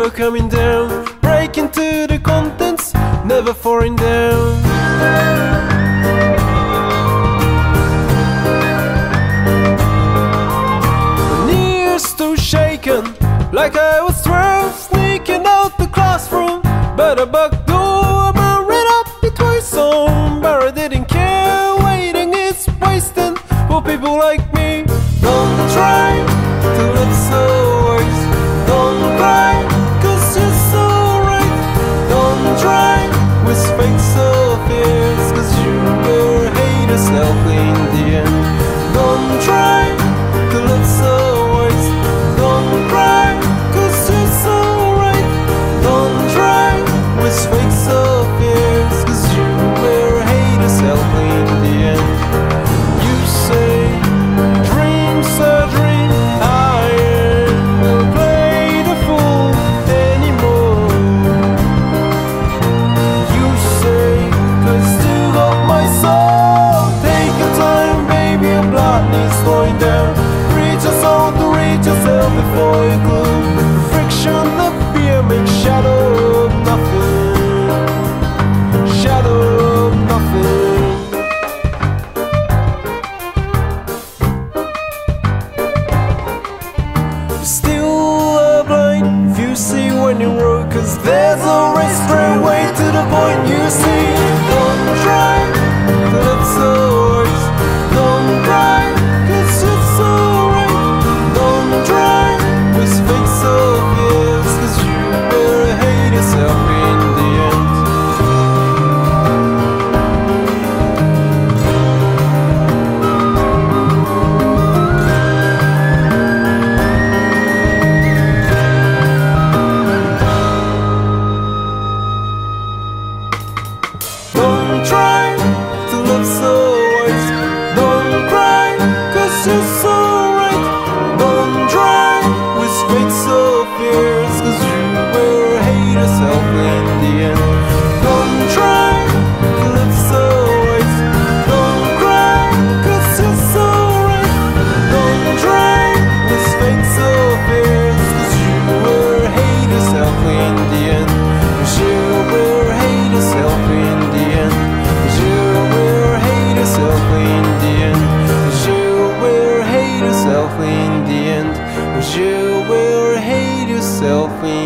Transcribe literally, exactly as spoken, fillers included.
never coming down. Break into the contents, never falling down. Knees too shaken, like I was twelve, sneaking out the classroom. But a back door, I ran up it twice on. But I didn't care, waiting is wasting for people like me. Don't try to live so worse. Don't cry, cause you're so right. Don't try with fake so fierce, cause you will hate yourself in the end. Don't try to live so worse. Don't cry, cause you're so right. Don't try with fake so fierce, cause you will hate yourself in the end. You say dreams are dream, I will play the fool anymore. You say, cause still got my soul. Take your time, baby, your blood needs slowing down. Reach your soul to reach yourself before you gloom. Friction of fear makes shadow of nothing. Shadow of nothing. Still are blind if you see when you roll, cause there's always straight way to the point you see. Don't try to live so worse. Don't cry, cause it's so right. Don't try with fake so fierce, cause you will hate yourself in the end. Don't try to live so wise. Don't cry, cause you're so right. Don't try with fate so fierce, cause you will hate yourself in the end. Don't try to live so wise. Don't cry, cause you're so right. Don't try with fate so fierce, cause you will hate yourself in the end. Cause you will hate yourself in the end. Cause you will hate yourself in the end. Cause you will hate yourself in the end. Cause you will hate yourself in